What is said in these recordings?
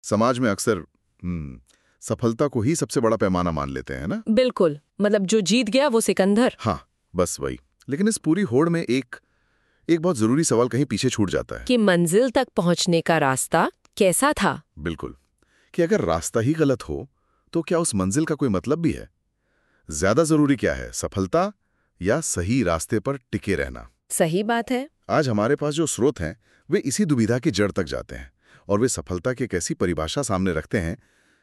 समाज में अक्सर सफलता को ही सबसे बड़ा पैमाना मान लेते हैं ना। बिल्कुल, मतलब जो जीत गया वो सिकंदर। हाँ, बस वही। लेकिन इस पूरी होड़ में एक बहुत जरूरी सवाल कहीं पीछे छूट जाता है कि मंजिल तक पहुंचने का रास्ता कैसा था। बिल्कुल, कि अगर रास्ता ही गलत हो तो क्या उस मंजिल का कोई मतलब भी है? ज्यादा जरूरी क्या है, सफलता या सही रास्ते पर टिके रहना? सही बात है। आज हमारे पास जो स्रोत हैं वे इसी दुविधा की जड़ तक जाते हैं और वे सफलता की एक ऐसी परिभाषा सामने रखते हैं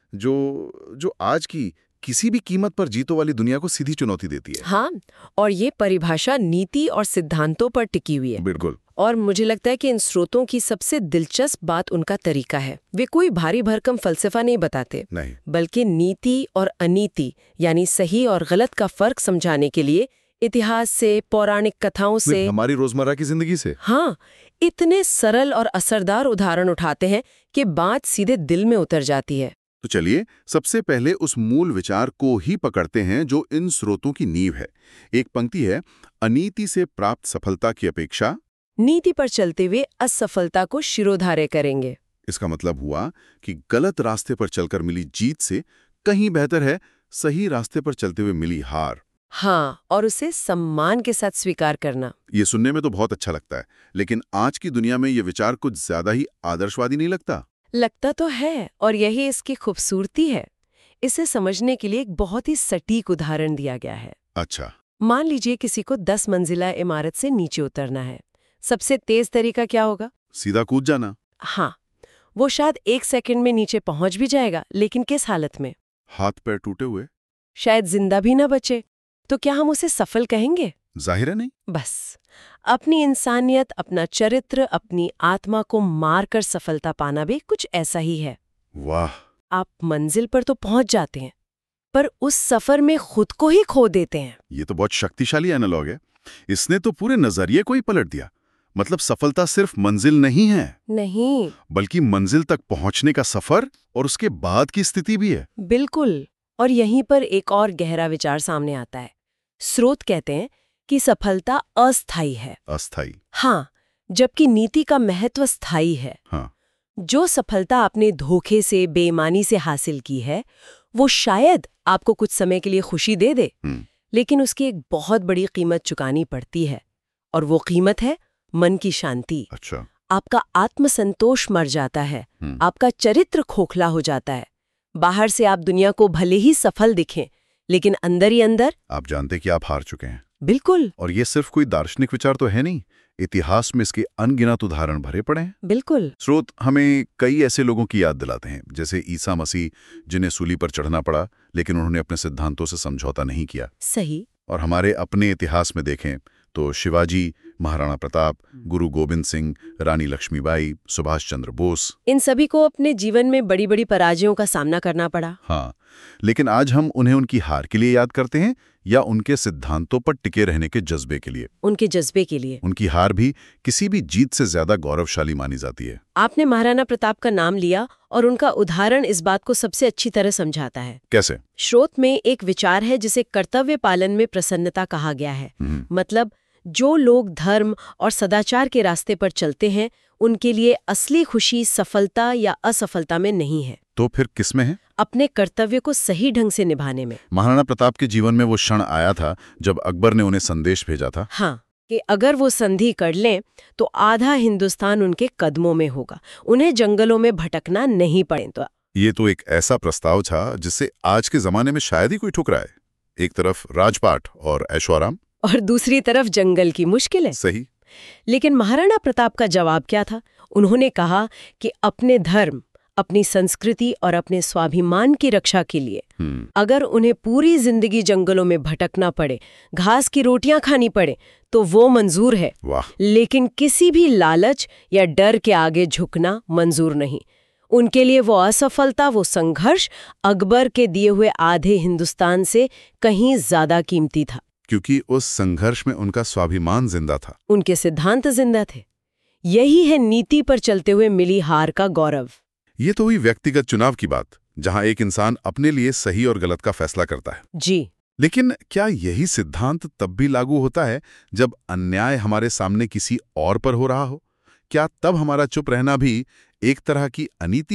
जो आज की किसी भी कीमत पर जीतों वाली दुनिया को सीधी चुनौती देती है। हाँ, और ये परिभाषा नीति और सिद्धांतों पर टिकी हुई है। बिल्कुल। और मुझे लगता है कि इन स्रोतों की सबसे दिलचस्प बात उनका तरीका है। वे कोई भारी भरकम फलसफा नहीं बताते, नहीं, बल्कि नीति और अनीति यानी सही और गलत का फर्क समझाने के लिए इतिहास से, पौराणिक कथाओं से, हमारी रोजमर्रा की जिंदगी से, हाँ, इतने सरल और असरदार उदाहरण उठाते हैं कि बात सीधे दिल में उतर जाती है। तो चलिए सबसे पहले उस मूल विचार को ही पकड़ते हैं जो इन स्रोतों की नींव है। एक पंक्ति है, अनीति से प्राप्त सफलता की अपेक्षा नीति पर चलते हुए असफलता को शिरोधार्य करेंगे। इसका मतलब हुआ कि गलत रास्ते पर चलकर मिली जीत से कहीं बेहतर है सही रास्ते पर चलते हुए मिली हार। हाँ, और उसे सम्मान के साथ स्वीकार करना। ये सुनने में तो बहुत अच्छा लगता है, लेकिन आज की दुनिया में ये विचार कुछ ज्यादा ही आदर्शवादी नहीं लगता? लगता तो है, और यही इसकी खूबसूरती है। इसे समझने के लिए एक बहुत ही सटीक उदाहरण दिया गया है। अच्छा। मान लीजिए किसी को 10 मंजिला इमारत से नीचे उतरना है। सबसे तेज तरीका क्या होगा? सीधा कूद जाना। हाँ, वो शायद 1 सेकंड में नीचे पहुंच भी जाएगा, लेकिन किस हालत में? हाथ पैर टूटे हुए। शायद जिंदा भी ना बचे। तो क्या हम उसे सफल कहेंगे? जाहिर है नहीं। बस अपनी इंसानियत, अपना चरित्र, अपनी आत्मा को मारकर सफलता पाना भी कुछ ऐसा ही है। वाह। आप मंजिल पर तो पहुंच जाते हैं, पर उस सफर में खुद को ही खो देते हैं। ये तो बहुत शक्तिशाली एनालॉग है। इसने तो पूरे नजरिए को ही पलट दिया। मतलब सफलता सिर्फ मंजिल नहीं है, नहीं, बल्कि मंजिल तक पहुंचने का सफर और उसके बाद की स्थिति भी है। बिल्कुल। और यहीं पर एक और गहरा विचार सामने आता है। स्रोत कहते हैं कि सफलता अस्थायी है। अस्थायी। हाँ, जबकि नीति का महत्व स्थायी है। हाँ। जो सफलता आपने धोखे से, बेईमानी से हासिल की है, वो शायद आपको कुछ समय के लिए खुशी दे दे, लेकिन उसकी एक बहुत बड़ी कीमत चुकानी पड़ती है, और वो कीमत है मन की शांति। अच्छा। आपका आत्मसंतोष मर जाता है, आपका चरित्र खोखला हो जाता है। बाहर से आप दुनिया को भले ही सफल दिखें, लेकिन अंदर ही अंदर आप जानते कि आप हार चुके हैं। बिल्कुल। और ये सिर्फ कोई दार्शनिक विचार तो है नहीं, इतिहास में इसके अनगिनत उदाहरण भरे पड़े हैं। बिल्कुल। स्रोत हमें कई ऐसे लोगों की याद दिलाते हैं, जैसे ईसा मसीह, जिन्हें सूली पर चढ़ना पड़ा, लेकिन उन्होंने अपने सिद्धांतों से समझौता नहीं किया। सही। और हमारे अपने इतिहास में देखें तो शिवाजी, महाराणा प्रताप, गुरु गोविंद सिंह, रानी लक्ष्मीबाई, सुभाष चंद्र बोस, इन सभी को अपने जीवन में बड़ी बड़ी पराजयों का सामना करना पड़ा। हाँ, लेकिन आज हम उन्हें उनकी हार के लिए याद करते हैं या उनके सिद्धांतों पर टिके रहने के जज्बे के लिए? उनके जज्बे के लिए। उनकी हार भी किसी भी जीत से ज्यादा गौरवशाली मानी जाती है। आपने महाराणा प्रताप का नाम लिया, और उनका उदाहरण इस बात को सबसे अच्छी तरह समझाता है। कैसे? स्रोत में एक विचार है जिसे कर्तव्य पालन में प्रसन्नता कहा गया है। मतलब जो लोग धर्म और सदाचार के रास्ते पर चलते हैं, उनके लिए असली खुशी सफलता या असफलता में नहीं है। तो फिर किसमें है? अपने कर्तव्य को सही ढंग से निभाने में। महाराणा प्रताप के जीवन में वो क्षण आया था जब अकबर ने उन्हें संदेश भेजा था, हाँ, कि अगर वो संधि कर लें तो आधा हिंदुस्तान उनके कदमों में होगा, उन्हें जंगलों में भटकना नहीं पड़ेगा। ये तो एक ऐसा प्रस्ताव था जिससे आज के जमाने में शायद ही कोई ठुकराए। एक तरफ राजपाट और ऐशोआराम, और दूसरी तरफ जंगल की मुश्किलें। सही। लेकिन महाराणा प्रताप का जवाब क्या था? उन्होंने कहा कि अपने धर्म, अपनी संस्कृति और अपने स्वाभिमान की रक्षा के लिए अगर उन्हें पूरी जिंदगी जंगलों में भटकना पड़े, घास की रोटियां खानी पड़े, तो वो मंजूर है। वाह। लेकिन किसी भी लालच या डर के आगे झुकना मंजूर नहीं। उनके लिए वो असफलता, वो संघर्ष अकबर के दिए हुए आधे हिंदुस्तान से कहीं ज्यादा कीमती था, क्योंकि उस संघर्ष में उनका स्वाभिमान जिंदा था, उनके सिद्धांत जिंदा थे। यही है नीति पर चलते हुए मिली हार का गौरव। ये तो हुई व्यक्तिगत चुनाव की बात, जहां एक इंसान अपने लिए सही और गलत का फैसला करता है। जी। लेकिन क्या यही सिद्धांत तब भी लागू होता है जब अन्याय हमारे सामने किसी और पर हो रहा हो? क्या तब हमारा चुप रहना भी एक तरह की अनीति है?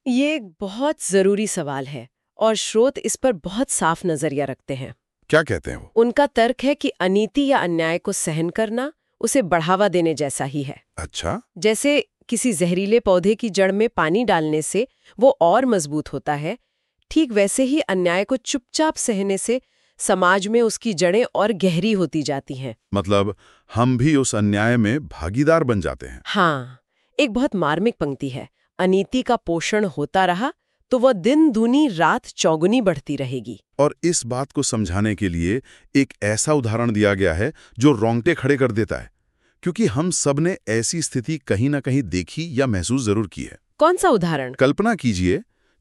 ये एक बहुत जरूरी सवाल है और स्रोत इस पर बहुत साफ नजरिया रखते हैं। क्या कहते हैं वो? उनका तर्क है कि अनीति या अन्याय को सहन करना उसे बढ़ावा देने जैसा ही है। अच्छा। जैसे किसी जहरीले पौधे की जड़ में पानी डालने से वो और मजबूत होता है, ठीक वैसे ही अन्याय को चुपचाप सहने से समाज में उसकी जड़ें और गहरी होती जाती हैं। मतलब हम भी उस अन्याय में भागीदार बन जाते हैं। हाँ, एक बहुत मार्मिक पंक्ति है, अनीति का पोषण होता रहा तो वह दिन दूनी रात चौगुनी बढ़ती रहेगी। और इस बात को समझाने के लिए एक ऐसा उदाहरण दिया गया है जो रोंगटे खड़े कर देता है, क्योंकि हम सब ने ऐसी स्थिति कहीं ना कहीं देखी या महसूस जरूर की है। कौन सा उदाहरण? कल्पना कीजिए,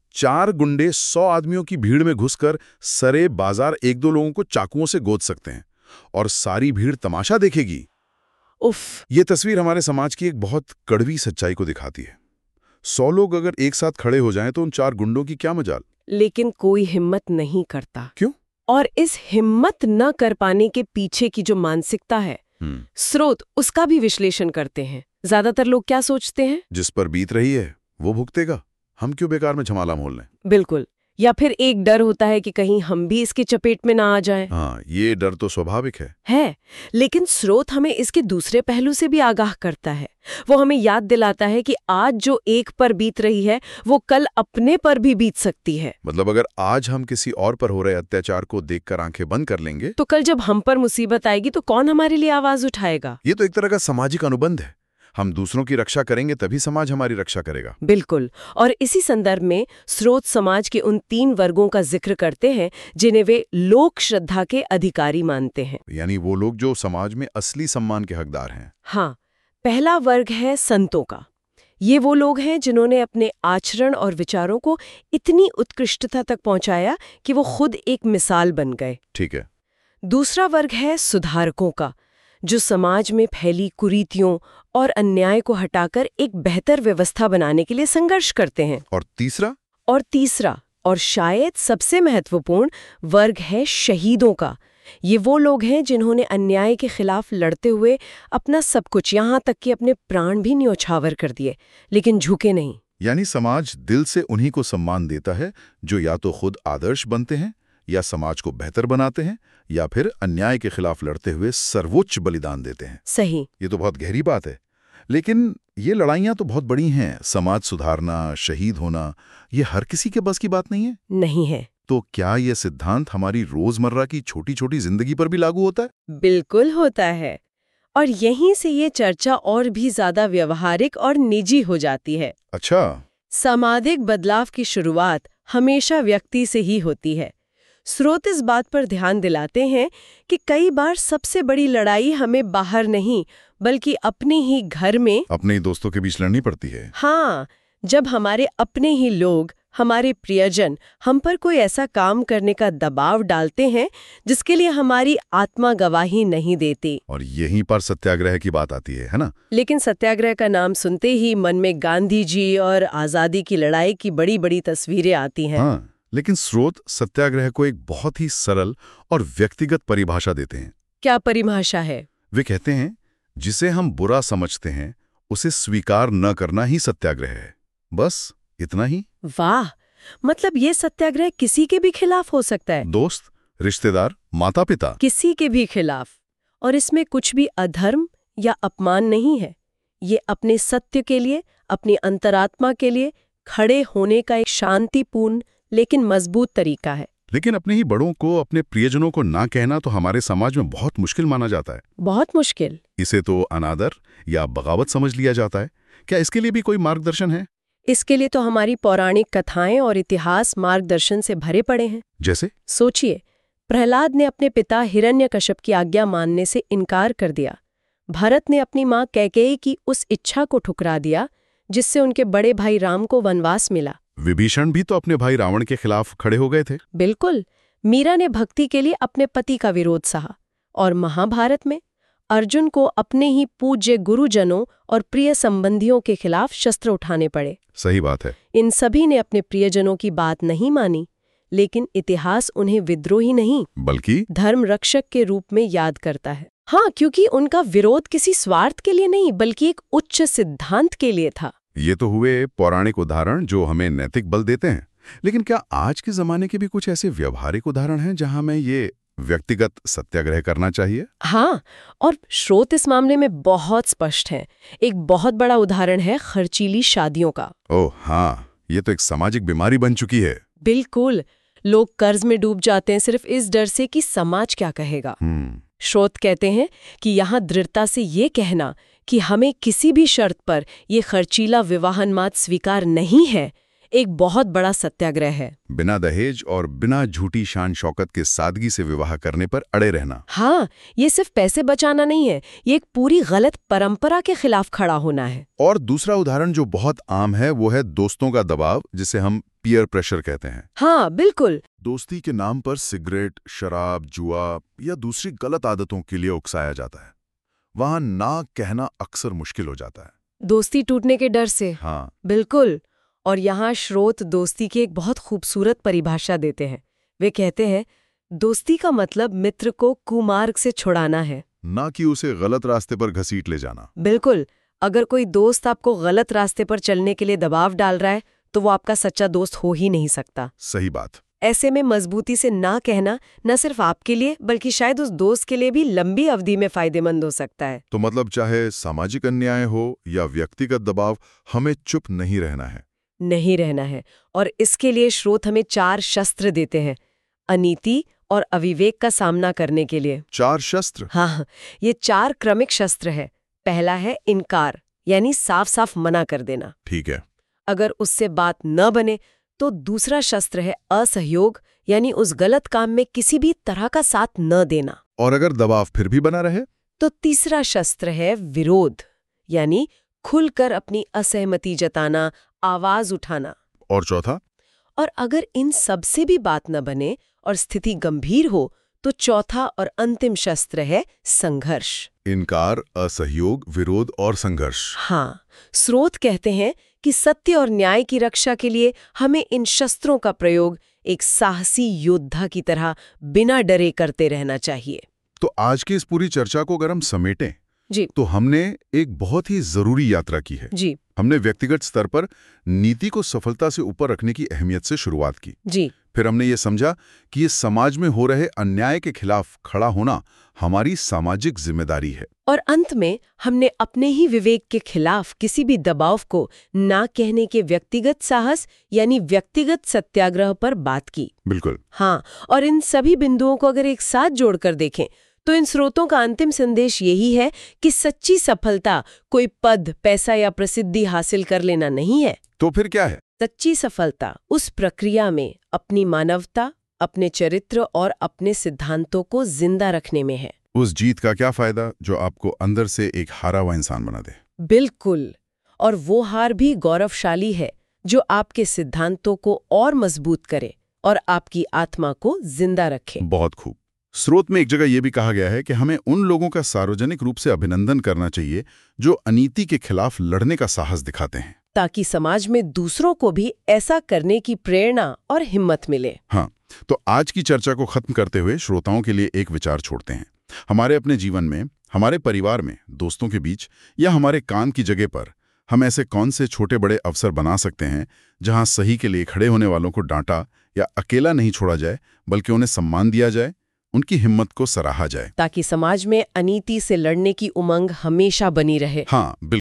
4 गुंडे 100 आदमियों की भीड़ में घुसकर सरे बाजार 1-2 लोगों को चाकुओं से गोद सकते हैं और सारी भीड़ तमाशा देखेगी। उफ। ये तस्वीर हमारे समाज की एक बहुत कड़वी सच्चाई को दिखाती है। 100 लोग अगर एक साथ खड़े हो जाएं तो उन 4 गुंडों की क्या मजाल। लेकिन कोई हिम्मत नहीं करता। क्यों? और इस हिम्मत न कर पाने के पीछे की जो मानसिकता है, स्रोत उसका भी विश्लेषण करते हैं। ज्यादातर लोग क्या सोचते हैं? जिस पर बीत रही है वो भुगतेगा, हम क्यों बेकार में झमाला मोल लें। बिल्कुल। या फिर एक डर होता है कि कहीं हम भी इसके चपेट में ना आ जाएं। हाँ, ये डर तो स्वाभाविक है। लेकिन स्रोत हमें इसके दूसरे पहलू से भी आगाह करता है। वो हमें याद दिलाता है कि आज जो एक पर बीत रही है वो कल अपने पर भी बीत सकती है। मतलब अगर आज हम किसी और पर हो रहे अत्याचार को देखकर आंखें बंद कर लेंगे तो कल जब हम पर मुसीबत आएगी तो कौन हमारे लिए आवाज उठाएगा? ये तो एक तरह का सामाजिक अनुबंध है। हम दूसरों की रक्षा करेंगे तभी समाज हमारी रक्षा करेगा। बिल्कुल। और इसी संदर्भ में स्रोत समाज के उन 3 वर्गों का जिक्र करते हैं जिन्हें वे लोक श्रद्धा के अधिकारी मानते हैं। यानी वो लोग जो समाज में असली सम्मान के हकदार हैं। हाँ, पहला वर्ग है संतों का। ये वो लोग हैं जिन्होंने अपने आचरण और विचारों को इतनी उत्कृष्टता तक पहुंचाया कि वो खुद एक मिसाल बन गए। ठीक है। दूसरा वर्ग है सुधारकों का, जो समाज में फैली कुरीतियों और अन्याय को हटाकर एक बेहतर व्यवस्था बनाने के लिए संघर्ष करते हैं। और तीसरा और शायद सबसे महत्वपूर्ण वर्ग है शहीदों का। ये वो लोग हैं जिन्होंने अन्याय के खिलाफ लड़ते हुए अपना सब कुछ, यहाँ तक कि अपने प्राण भी न्योछावर कर दिए, लेकिन झुके नहीं। यानी समाज दिल से उन्हीं को सम्मान देता है जो या तो खुद आदर्श बनते हैं, या समाज को बेहतर बनाते हैं, या फिर अन्याय के खिलाफ लड़ते हुए सर्वोच्च बलिदान देते हैं। सही। ये तो बहुत गहरी बात है। लेकिन ये लड़ाइयाँ तो बहुत बड़ी हैं। समाज सुधारना, शहीद होना, ये हर किसी के बस की बात नहीं है। नहीं है। तो क्या ये सिद्धांत हमारी रोजमर्रा की छोटी छोटी जिंदगी पर भी लागू होता है? बिल्कुल होता है। और यहीं से ये चर्चा और भी ज्यादा व्यवहारिक और निजी हो जाती है। अच्छा। सामाजिक बदलाव की शुरुआत हमेशा व्यक्ति से ही होती है। स्रोत इस बात पर ध्यान दिलाते हैं कि कई बार सबसे बड़ी लड़ाई हमें बाहर नहीं बल्कि अपने ही घर में, अपने ही दोस्तों के बीच लड़नी पड़ती है। हाँ, जब हमारे अपने ही लोग, हमारे प्रियजन हम पर कोई ऐसा काम करने का दबाव डालते हैं जिसके लिए हमारी आत्मा गवाही नहीं देती। और यहीं पर सत्याग्रह की बात आती है ना? लेकिन सत्याग्रह का नाम सुनते ही मन में गांधी जी और आजादी की लड़ाई की बड़ी बड़ी तस्वीरें आती हैं। हाँ, लेकिन स्रोत सत्याग्रह को एक बहुत ही सरल और व्यक्तिगत परिभाषा देते हैं। क्या परिभाषा है? वे कहते हैं, जिसे हम बुरा समझते हैं उसे स्वीकार न करना ही सत्याग्रह है। बस इतना ही। वाह, मतलब ये सत्याग्रह किसी के भी खिलाफ हो सकता है? दोस्त, रिश्तेदार, माता पिता, किसी के भी खिलाफ। और इसमें कुछ भी अधर्म या अपमान नहीं है। ये अपने सत्य के लिए, अपनी अंतरात्मा के लिए खड़े होने का एक शांतिपूर्ण लेकिन मजबूत तरीका है। लेकिन अपने ही बड़ों को, अपने प्रियजनों को ना कहना तो हमारे समाज में बहुत मुश्किल माना जाता है। बहुत मुश्किल। इसे तो अनादर या बगावत समझ लिया जाता है। क्या इसके लिए भी कोई मार्गदर्शन है? इसके लिए तो हमारी पौराणिक कथाएं और इतिहास मार्गदर्शन से भरे पड़े हैं। जैसे? सोचिए, प्रहलाद ने अपने पिता हिरण्यकश्यप की आज्ञा मानने से इनकार कर दिया। भरत ने अपनी मां कैकेयी की उस इच्छा को ठुकरा दिया जिससे उनके बड़े भाई राम को वनवास मिला। विभीषण भी तो अपने भाई रावण के खिलाफ खड़े हो गए थे। बिल्कुल। मीरा ने भक्ति के लिए अपने पति का विरोध सहा। और महाभारत में अर्जुन को अपने ही पूज्य गुरुजनों और प्रिय संबंधियों के खिलाफ शस्त्र उठाने पड़े। सही बात है। इन सभी ने अपने प्रियजनों की बात नहीं मानी, लेकिन इतिहास उन्हें विद्रोही नहीं बल्कि धर्म रक्षक के रूप में याद करता है। हाँ, क्योंकि उनका विरोध किसी स्वार्थ के लिए नहीं बल्कि एक उच्च सिद्धांत के लिए था। ये तो हुए पौराणिक उदाहरण जो हमें नैतिक बल देते हैं, लेकिन क्या आज के जमाने के भी कुछ ऐसे व्यवहारिक उदाहरण हैं जहां हमें ये व्यक्तिगत सत्याग्रह करना चाहिए? हाँ, और स्रोत इस मामले में बहुत स्पष्ट हैं। एक बहुत बड़ा उदाहरण है खर्चीली शादियों का। ओह हाँ, ये तो एक सामाजिक बीमारी बन चुकी है। बिल्कुल, लोग कर्ज में डूब जाते हैं सिर्फ इस डर से कि समाज क्या कहेगा। स्रोत कहते हैं कि यहाँ दृढ़ता से ये कहना कि हमें किसी भी शर्त पर ये खर्चीला विवाहन्माद स्वीकार नहीं है, एक बहुत बड़ा सत्याग्रह है। बिना दहेज और बिना झूठी शान शौकत के सादगी से विवाह करने पर अड़े रहना। हाँ, ये सिर्फ पैसे बचाना नहीं है, ये एक पूरी गलत परंपरा के खिलाफ खड़ा होना है। और दूसरा उदाहरण जो बहुत आम है वो है दोस्तों का दबाव, जिसे हम पीयर प्रेशर कहते हैं। हाँ, बिल्कुल। दोस्ती के नाम पर सिगरेट, शराब, जुआ या दूसरी गलत आदतों के लिए उकसाया जाता है। वहां ना कहना अक्सर मुश्किल हो जाता है। दोस्ती टूटने के डर से। हाँ, बिल्कुल। और यहाँ स्रोत दोस्ती की एक बहुत खूबसूरत परिभाषा देते हैं। वे कहते हैं, दोस्ती का मतलब मित्र को कुमार्ग से छुड़ाना है, ना कि उसे गलत रास्ते पर घसीट ले जाना। बिल्कुल। अगर कोई दोस्त आपको गलत रास्ते पर चलने के लिए दबाव डाल रहा है तो वो आपका सच्चा दोस्त हो ही नहीं सकता। सही बात। ऐसे में मजबूती से ना कहना न सिर्फ आपके लिए बल्कि शायद उस दोस्त के लिए भी लंबी अवधि में फायदेमंद हो सकता है। तो मतलब चाहे सामाजिक अन्याय हो या व्यक्तिगत दबाव, हमें चुप नहीं रहना है। नहीं रहना है। और इसके लिए स्रोत हमें 4 शस्त्र देते हैं अनीति और अविवेक का सामना करने के लिए। 4 शस्त्र? हाँ, ये 4 क्रमिक शस्त्र है। पहला है इनकार, यानी साफ साफ मना कर देना। ठीक है। अगर उससे बात न बने तो दूसरा शस्त्र है असहयोग, यानी उस गलत काम में किसी भी तरह का साथ न देना। और अगर दबाव फिर भी बना रहे? तो तीसरा शस्त्र है विरोध, यानी खुलकर अपनी असहमति जताना, आवाज उठाना। और चौथा? और अगर इन सब से भी बात न बने और स्थिति गंभीर हो तो चौथा और अंतिम शस्त्र है संघर्ष। इनकार, असहयोग, विरोध और संघर्ष। हाँ, स्रोत कहते हैं कि सत्य और न्याय की रक्षा के लिए हमें इन शस्त्रों का प्रयोग एक साहसी योद्धा की तरह बिना डरे करते रहना चाहिए। तो आज की इस पूरी चर्चा को अगर हम समेटें जी, तो हमने एक बहुत ही जरूरी यात्रा की है। जी, हमने व्यक्तिगत स्तर पर नीति को सफलता से ऊपर रखने की अहमियत से शुरुआत की। जी। फिर हमने ये समझा कि ये समाज में हो रहे अन्याय के खिलाफ खड़ा होना हमारी सामाजिक जिम्मेदारी है। और अंत में हमने अपने ही विवेक के खिलाफ किसी भी दबाव को ना कहने के व्यक्तिगत साहस यानी व्यक्तिगत सत्याग्रह पर बात की। बिल्कुल। हाँ, और इन सभी बिंदुओं को अगर एक साथ जोड़कर देखें तो इन स्रोतों का अंतिम संदेश यही है कि सच्ची सफलता कोई पद, पैसा या प्रसिद्धि हासिल कर लेना नहीं है। तो फिर क्या है? सच्ची सफलता उस प्रक्रिया में अपनी मानवता, अपने चरित्र और अपने सिद्धांतों को जिंदा रखने में है। उस जीत का क्या फायदा जो आपको अंदर से एक हारा हुआ इंसान बना दे? बिल्कुल। और वो हार भी गौरवशाली है जो आपके सिद्धांतों को और मजबूत करे और आपकी आत्मा को जिंदा रखे। बहुत खूब। स्रोत में एक जगह यह भी कहा गया है कि हमें उन लोगों का सार्वजनिक रूप से अभिनंदन करना चाहिए जो अनीति के खिलाफ लड़ने का साहस दिखाते हैं, ताकि समाज में दूसरों को भी ऐसा करने की प्रेरणा और हिम्मत मिले। हाँ, तो आज की चर्चा को खत्म करते हुए श्रोताओं के लिए एक विचार छोड़ते हैं। हमारे अपने जीवन में, हमारे परिवार में, दोस्तों के बीच या हमारे काम की जगह पर हम ऐसे कौन से छोटे बड़े अवसर बना सकते हैं जहां सही के लिए खड़े होने वालों को डांटा या अकेला नहीं छोड़ा जाए, बल्कि उन्हें सम्मान दिया जाए, उनकी हिम्मत को सराहा जाए, ताकि समाज में अनीति से लड़ने की उमंग हमेशा बनी रहे। हाँ, बिल्कुल।